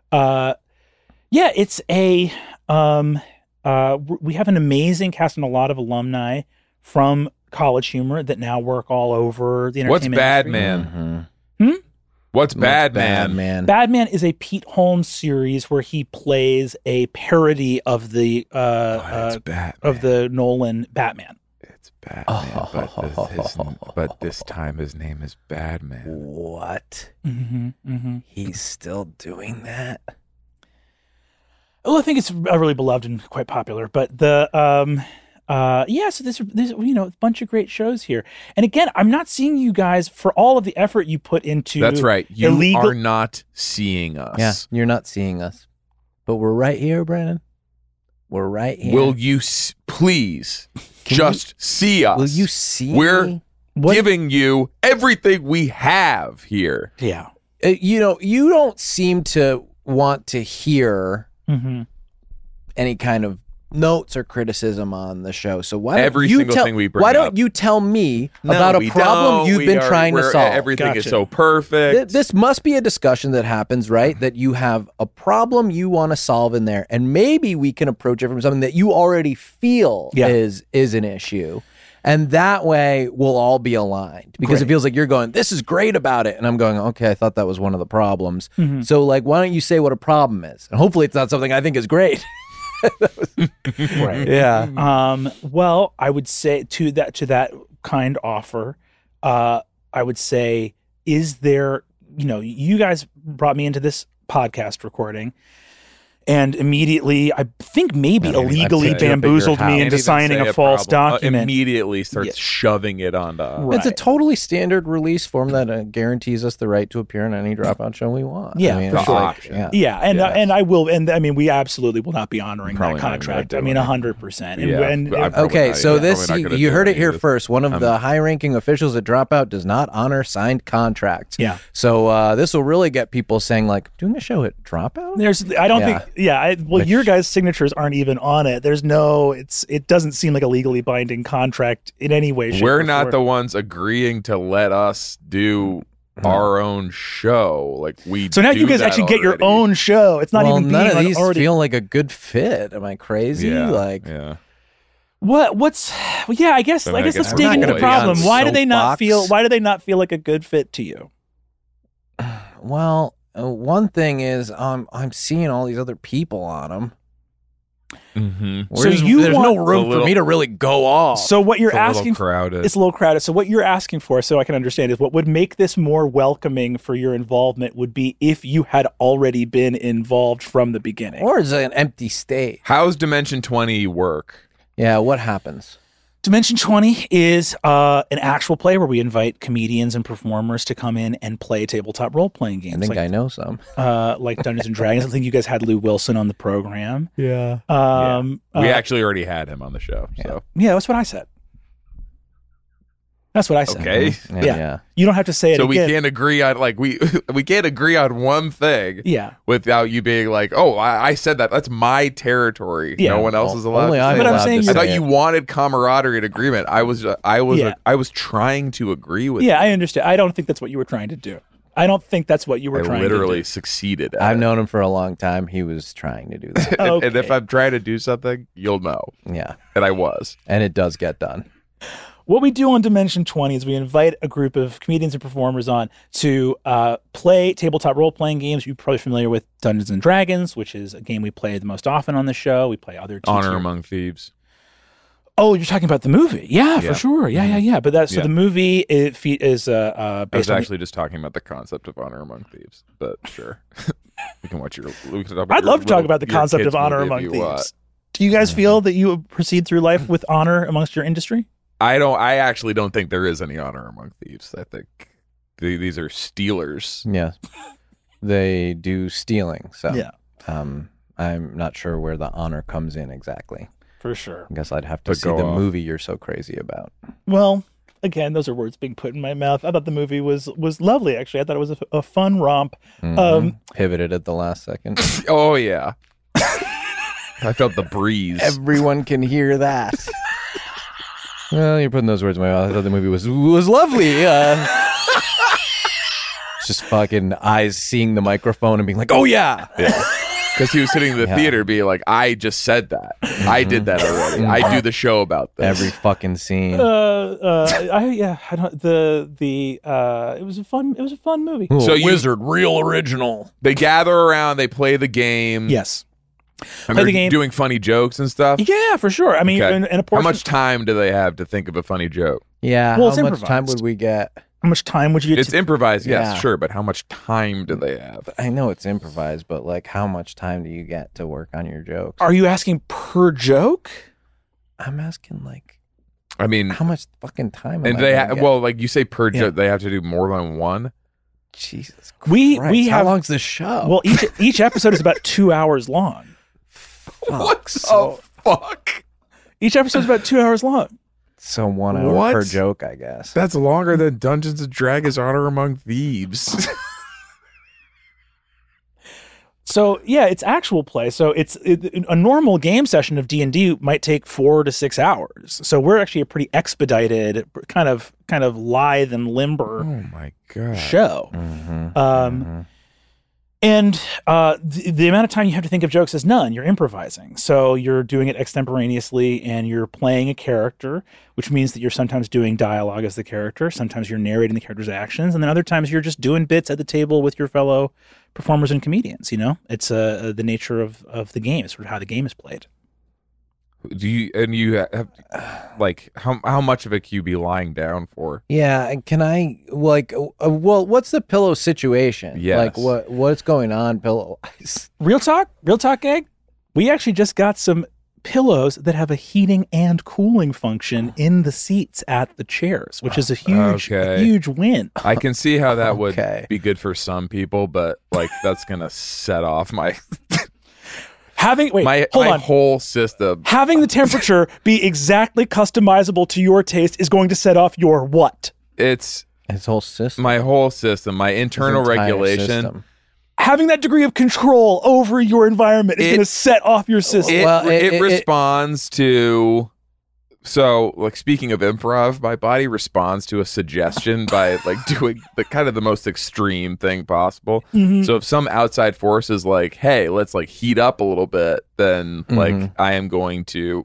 It's a we have an amazing cast and a lot of alumni from College Humor that now work all over the What's entertainment Bad industry. Man? Mhm. What's Bad Man? Man. Bad Man is a Pete Holmes series where he plays a parody of the It's Batman. of the Nolan Batman. It's Batman, but this time his name is Badman. What? Mm-hmm, mm-hmm. He's still doing that? Well, I think it's really beloved and quite popular. But the so there's a bunch of great shows here. And again, I'm not seeing you guys for all of the effort you put into. That's right. You illegal- are not seeing us. Yeah, you're not seeing us. But we're right here, Brandon. We're right here. Will you please just see us? Will you see We're me? giving you everything we have here. Yeah. You don't seem to want to hear Mm-hmm. any kind of notes or criticism on the show. So why don't Every you single tell, thing we bring why up. don't you tell me No, about we a problem don't. you've We been are- trying to we're- solve? Everything Gotcha. is so perfect. This must be a discussion that happens, right? That you have a problem you want to solve in there, and maybe we can approach it from something that you already feel Yeah. is an issue. And that way we'll all be aligned, because it Great. feels like you're going, this is great about it. And I'm going, okay, I thought that was one of the problems. Mhm. So like, why don't you say what a problem is? And hopefully it's not something I think is great. Right. Yeah. Well, I would say to that kind offer, I would say, is there, you guys brought me into this podcast recording, and immediately, I think maybe illegally I'd say bamboozled up at your me house. into signing a false document. Immediately starts Yeah. shoving it onto us. Right. It's a totally standard release form that guarantees us the right to appear in any Dropout show we want. Yeah, I mean, for it's sure. like, yeah. Yeah, and Yes. and I will, and I mean, we absolutely will not be honoring that Probably not gonna contract. do I mean, it. 100%. Yeah, And I'm probably Okay, not- so yeah, this probably not gonna you do heard it it here either. first. One of the high-ranking officials at Dropout does not honor signed contracts. Yeah. So this will really get people saying like, doing a show at Dropout? I don't Yeah. think, your guys' signatures aren't even on it. There's no, it doesn't seem like a legally binding contract in any way. shape, We're or not form. the ones agreeing to let us do our own show. Like we. So now do you guys that actually get your already. own show. It's not Well, even none being of these already. feel like a good fit. Am I crazy? Yeah. Like, yeah. What's yeah, I guess let's I'm dig not into gonna the be on problem. Why do they not soapbox. feel like a good fit to you? Well, one thing is, I'm seeing all these other people on them. Mm-hmm. So you there's want no room for me to really go off. So what you're It's a little asking crowded. it's a little crowded. So what you're asking for, so I can understand, is what would make this more welcoming for your involvement would be if you had already been involved from the beginning. Or is it an empty state? How's Dimension 20 work? Yeah, what happens? Dimension 20 is an actual play where we invite comedians and performers to come in and play tabletop role-playing games. I think I know some. Like Dungeons and Dragons. I think you guys had Lou Wilson on the program. Yeah. We actually already had him on the show. So Yeah, that's what I said. That's what I said. okay. Yeah. You don't have to say it So we again. can't agree on we can't agree on one thing Yeah. without you being like, oh, I said that. That's my territory. Yeah. No one else is allowed. Only to I'm say But I'm that. saying allowed to I say thought it. you wanted camaraderie and agreement. I was trying to agree with. Yeah, I understand. I don't think that's what you were trying to do. I don't think that's what you were I trying literally to do. succeeded at I've it. known him for a long time. He was trying to do that. Okay. And if I'm trying to do something, you'll know. Yeah. And I was. And it does get done. What we do on Dimension 20 is we invite a group of comedians and performers on to play tabletop role-playing games. You're probably familiar with Dungeons and Dragons, which is a game we play the most often on the show. We play other Honor Among Thieves. Oh, you're talking about the movie? Yeah, Yeah. for sure. Yeah. But that's Yeah. the movie is based I was on actually just talking about the concept of Honor Among Thieves, but sure. We can watch we can talk about I'd your love to talk little- about the your concept kids' of honor movie among if you thieves. want. Do you guys feel that you proceed through life with honor amongst your industry? I actually don't think there is any honor among thieves. I think these are stealers. Yeah. They do stealing. So Yeah. I'm not sure where the honor comes in exactly. For sure. I guess I'd have to But see go the off. movie you're so crazy about. Well, again, those are words being put in my mouth. I thought the movie was lovely, actually. I thought it was a fun romp. Pivoted at the last second. Oh yeah. I felt the breeze. Everyone can hear that. Well, you're putting those words in my mouth. I thought the movie was lovely. Just fucking eyes seeing the microphone and being like, oh yeah. Because he was sitting in the Yeah. theater being like, I just said that. I did that already. I do the show about this. Every fucking scene. It was a fun movie. So you- Wizard, real original. They gather around, they play the game. Yes. And Play they're the game. doing funny jokes and stuff. Yeah, for sure. I mean, Okay. and a How portion. much time do they have to think of a funny joke? Yeah. Well, how it's much time improvised. would we get? How much time would you get? It's improvised, yes, Yeah. sure, but how much time do they have? I know it's improvised, but like, how much time do you get to work on your jokes? Are you asking per joke? I'm asking like, I mean, how much fucking time? and am I they gonna get? well, like you say per Yeah. joke, they have to do more than one. Jesus We Christ. How have long's the show? well each episode is about 2 hours long. Fuck. Oh fuck! Each episode is about 2 hours long. So 1 hour What? per joke, I guess. That's longer than Dungeons and Dragons Honor Among Thieves. So yeah, it's actual play. So a normal game session of D&D might take 4 to 6 hours. So we're actually a pretty expedited, kind of lithe and limber Oh my god! show. Mm-hmm. And the amount of time you have to think of jokes is none. You're improvising. So you're doing it extemporaneously and you're playing a character, which means that you're sometimes doing dialogue as the character. Sometimes you're narrating the character's actions. And then other times you're just doing bits at the table with your fellow performers and comedians. You know, it's the nature of the game. It's sort of how the game is played. Do you have like how much of it can you be lying down for? Yeah, and can I like? Well, what's the pillow situation? Yes. Like what's going on pillow wise? Real talk, Egg. We actually just got some pillows that have a heating and cooling function in the seats at the chairs, which is a Okay. huge win. I can see how that would Okay. be good for some people, but like that's gonna set off my Hold my on. whole system. Having the temperature be exactly customizable to your taste is going to set off your what? It's His whole system. my whole system, my His internal entire regulation. system. Having that degree of control over your environment is It- going to set off your system. It, Well, it it- responds to. So, like speaking of improv, my body responds to a suggestion by like doing the kind of the most extreme thing possible. Mhm. So if some outside force is like, "Hey, let's like heat up a little bit," then like I am going to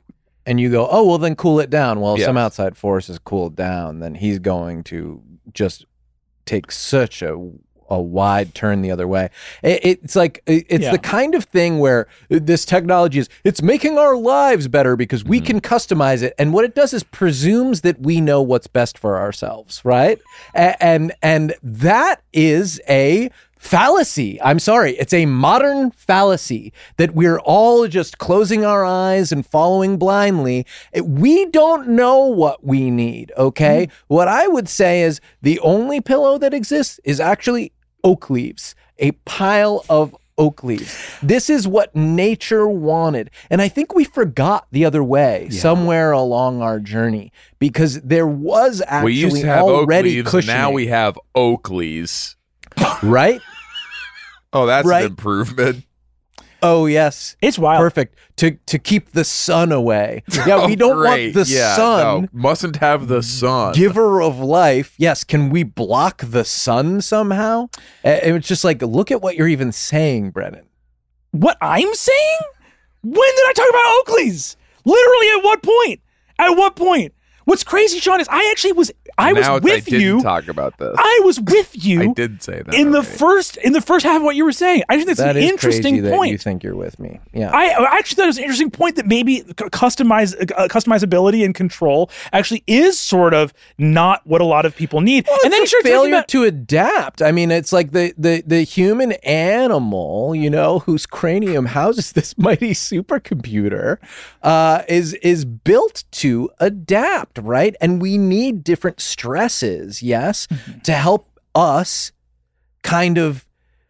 and you go, oh, well, then cool it down. Well, if Yes. some outside force is cooled down, then he's going to just take such a wide turn the other way. It's like, it's the kind of thing where this technology it's making our lives better because we can customize it. And what it does is presumes that we know what's best for ourselves, right? And that is a fallacy. I'm sorry. It's a modern fallacy that we're all just closing our eyes and following blindly. We don't know what we need, okay? What I would say is the only pillow that exists is actually oak leaves, a pile of oak leaves. This is what nature wanted. And I think we forgot the other way somewhere along our journey because there was actually We used to have oak already leaves, cushioning. now we have Oakleys. Right? Oh, that's Right. an improvement. Oh, yes. It's wild. Perfect. To keep the sun away. Yeah, we Oh, don't great. want the sun, No, mustn't have the sun. giver of life. Yes, can we block the sun somehow? And it's just like, look at what you're even saying, Brennan. What I'm saying? When did I talk about Oakleys? Literally at what point? At what point? What's crazy, Sean, is I was now with I didn't you. talk about this. I was with you. I did say that in the already. first half of what you were saying. I think that's That an is interesting crazy point. that you think you're with me. Yeah. I actually thought it was an interesting point that maybe customizability and control actually is sort of not what a lot of people need. Well, and then you it's a start talking failure about to adapt. I mean, it's like the human animal, whose cranium houses this mighty supercomputer, is built to adapt, right? And we need different stresses, yes, to help us kind of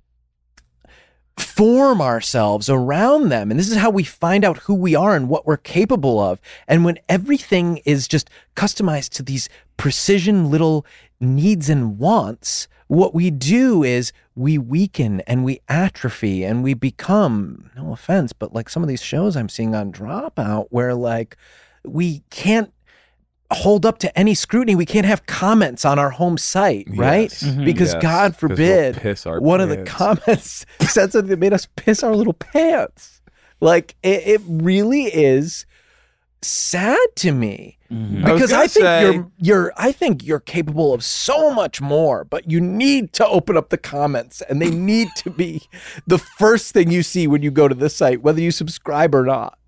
form ourselves around them. And this is how we find out who we are and what we're capable of. And when everything is just customized to these precision little needs and wants, what we do is we weaken and we atrophy and we become, no offense, but like some of these shows I'm seeing on Dropout where like we can't hold up to any scrutiny. We can't have comments on our home site, right? Yes. Because Yes. God 'Cause we'll forbid, piss our one of the pants. comments said something that made us piss our little pants. Like it really is sad to me because I think I think you're capable of so much more, but you need to open up the comments and they need to be the first thing you see when you go to the site, whether you subscribe or not.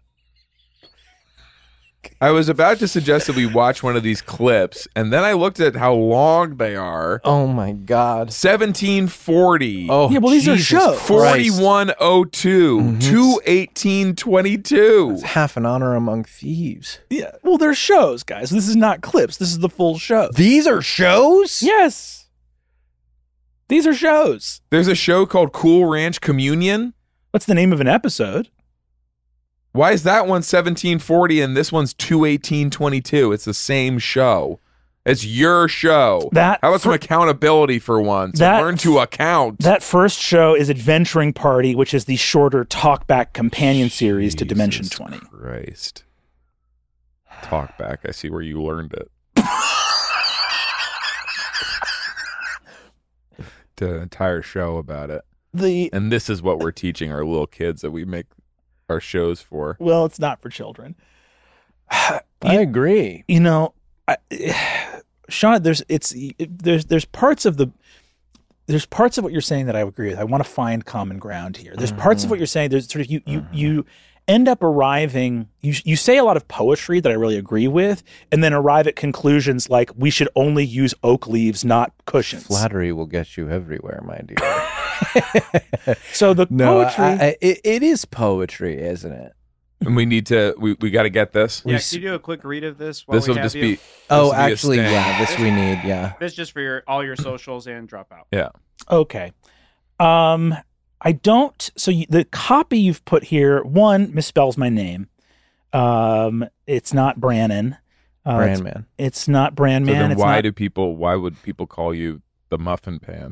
I was about to suggest that we watch one of these clips, and then I looked at how long they are. Oh my God. 1740. Oh, Yeah, well, these are Jesus shows. Christ. 4102. 21822. It's half an honor among thieves. yeah. Well, they're shows, guys. This is not clips. This is the full show. These are shows? Yes. These are shows. There's a show called Cool Ranch Communion. What's the name of an episode? Why is that one 1740 and this one's 21822? It's the same show. It's your show. That How about some accountability for once? that- Learn to account. That first show is Adventuring Party, which is the shorter talkback companion series to Dimension Jesus 20. Christ. Talk back. I see where you learned it. Did an entire show about it. And this is what we're teaching our little kids that we make our shows for. Well, it's not for children. I agree. You know, Sean, there's parts of what you're saying that I agree with. I want to find common ground here. There's parts of what you're saying. There's sort of you end up arriving. You say a lot of poetry that I really agree with, and then arrive at conclusions like we should only use oak leaves, not cushions. Flattery will get you everywhere, my dear. So the poetry. It is poetry, isn't it? And we need to, we got to get this. Yeah, can you do a quick read of this? While This we will have just you? be. Oh, this will be a actually, sting. yeah, this we need, yeah. This is just for all your socials and Dropout. Yeah. Okay. I don't. So the copy you've put here, one, misspells my name. It's not Brannon. Brandman. It's not Brandman. So then It's why not- why would people call you the Muffin Pan?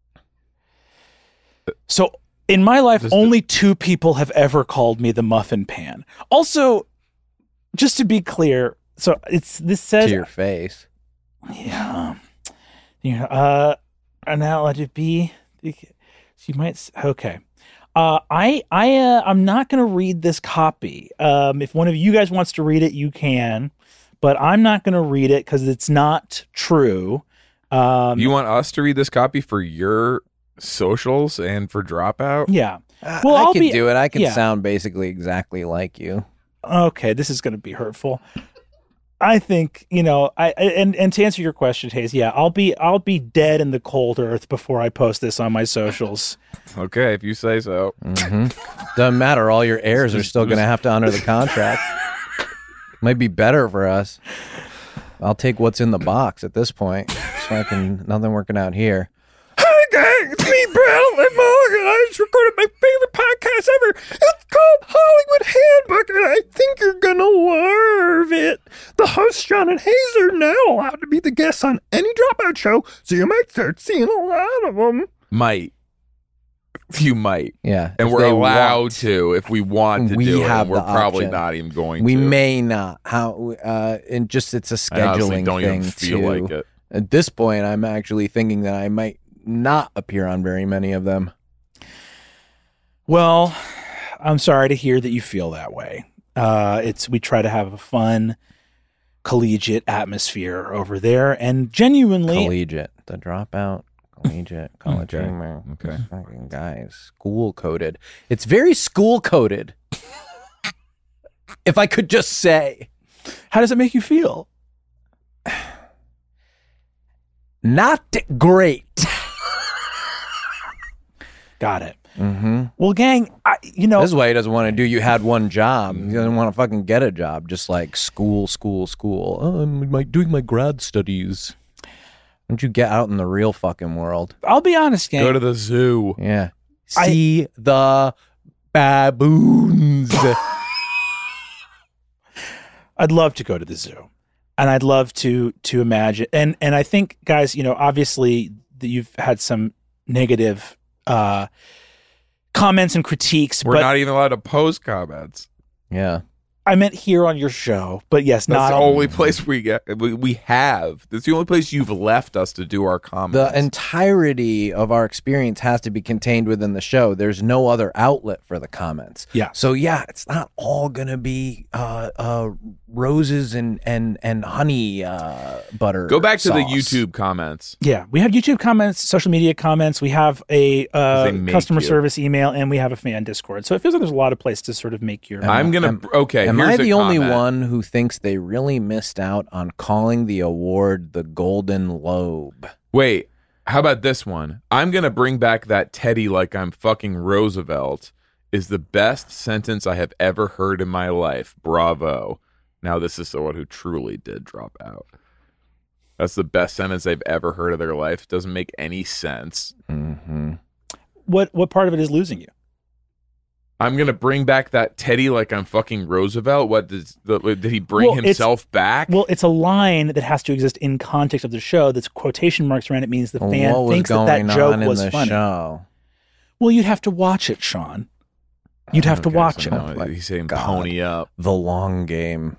So in my life, Just only two people have ever called me the Muffin Pan. Also, just to be clear, so this says To your face. yeah. And now let it be. She might. Okay. I'm not going to read this copy. If one of you guys wants to read it, you can, but I'm not going to read it because it's not true. You want us to read this copy for your socials and for Dropout? Yeah. Well, I'll I can do it. I can yeah. sound basically exactly like you. Okay, this is going to be hurtful. I think, and to answer your question, Hayes, yeah, I'll be dead in the cold earth before I post this on my socials. Okay, if you say so. Mm-hmm. Doesn't matter. All your heirs are still going to have to honor the contract. Might be better for us. I'll take what's in the box at this point. It's fucking nothing working out here. Hi gang, it's me, Bradley Mulligan. I just recorded my favorite podcast ever. It's called Hollywood Handbook, and I think you're gonna love it. The hosts, John and Hayes, are now allowed to be the guests on any Dropout show, so you might start seeing a lot of them. You might. Yeah. And if we're they allowed want. to if we want to We do it. have And we're the probably option. not even going We to. may not. And just it's a I honestly scheduling don't thing even feel too. like it. At this point, I'm actually thinking that I might not appear on very many of them. Well, I'm sorry to hear that you feel that way. We try to have a fun, collegiate atmosphere over there, and genuinely, Collegiate, the Dropout, collegiate, college Okay. humor. Okay. Fucking guys, school coded. It's very school coded. If I could just say, how does it make you feel? not great. Got it. Mm-hmm. Well, gang, This is why he doesn't want to do. You had one job. He doesn't want to fucking get a job. Just like school. Oh, I'm doing my grad studies. Why don't you get out in the real fucking world? I'll be honest, gang. Go to the zoo. Yeah. See the baboons. I'd love to go to the zoo, and I'd love to imagine. And I think, guys, obviously that you've had some negative comments and critiques. We're but not even allowed to post comments. Yeah. I meant here on your show, but yes, That's not the on. only place we have. That's the only place you've left us to do our comments. The entirety of our experience has to be contained within the show. There's no other outlet for the comments. Yeah. So yeah, it's not all gonna be roses and honey butter. Go back to the sauce. YouTube comments. Yeah, we have YouTube comments, social media comments. We have a They make customer you. service email, and we have a fan Discord. So it feels like there's a lot of places to sort of make your. Am here's I a the only comment. one who thinks they really missed out on calling the award the Golden Lobe? Wait, how about this one? I'm going to bring back that Teddy like I'm fucking Roosevelt is the best sentence I have ever heard in my life. Bravo. Now this is someone who truly did drop out. That's the best sentence they've ever heard of their life. Doesn't make any sense. Mm-hmm. What part of it is losing you? I'm going to bring back that Teddy like I'm fucking Roosevelt. Did he bring himself back? Well, it's a line that has to exist in context of the show. That's quotation marks around it means the fan what was thinks going that joke on in was the funny. show? Well, you'd have to watch it, Sean. You'd have to Okay, watch so it. now he's saying God. pony up. The long game.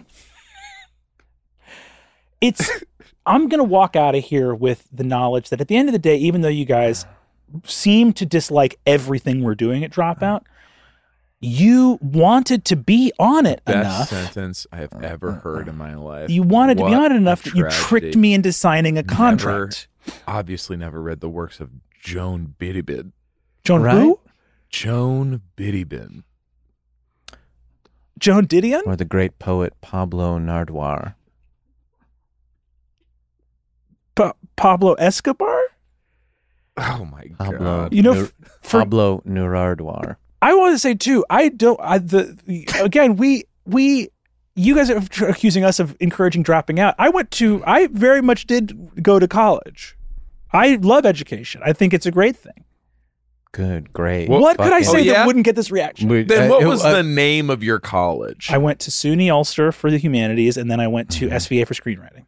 I'm going to walk out of here with the knowledge that at the end of the day, even though you guys seem to dislike everything we're doing at Dropout, you wanted to be on it Best enough. sentence I have ever heard in my life. You wanted to be What on it enough a that you tragedy. tricked me into signing a contract. Obviously never read the works of Joan Biddybin. Joan Right? who? Joan Biddybin. Joan Didion? Or the great poet Pablo Nardwar. Pablo Escobar? Oh my Pablo, god. Pablo Nardwar. I want to say too, you guys are accusing us of encouraging dropping out. I very much did go to college. I love education. I think it's a great thing. Good, great. Well, What could I fucking- say yeah? that wouldn't get this reaction? Then what was the name of your college? I went to SUNY Ulster for the humanities, and then I went to SVA for screenwriting.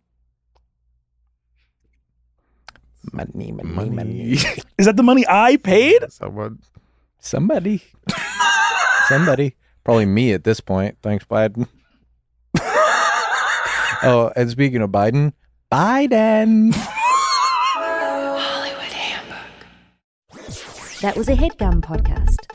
Money. Is that the money I paid? Someone. Somebody. Probably me at this point. Thanks, Biden. Oh, and speaking of Biden. That was a HeadGum podcast.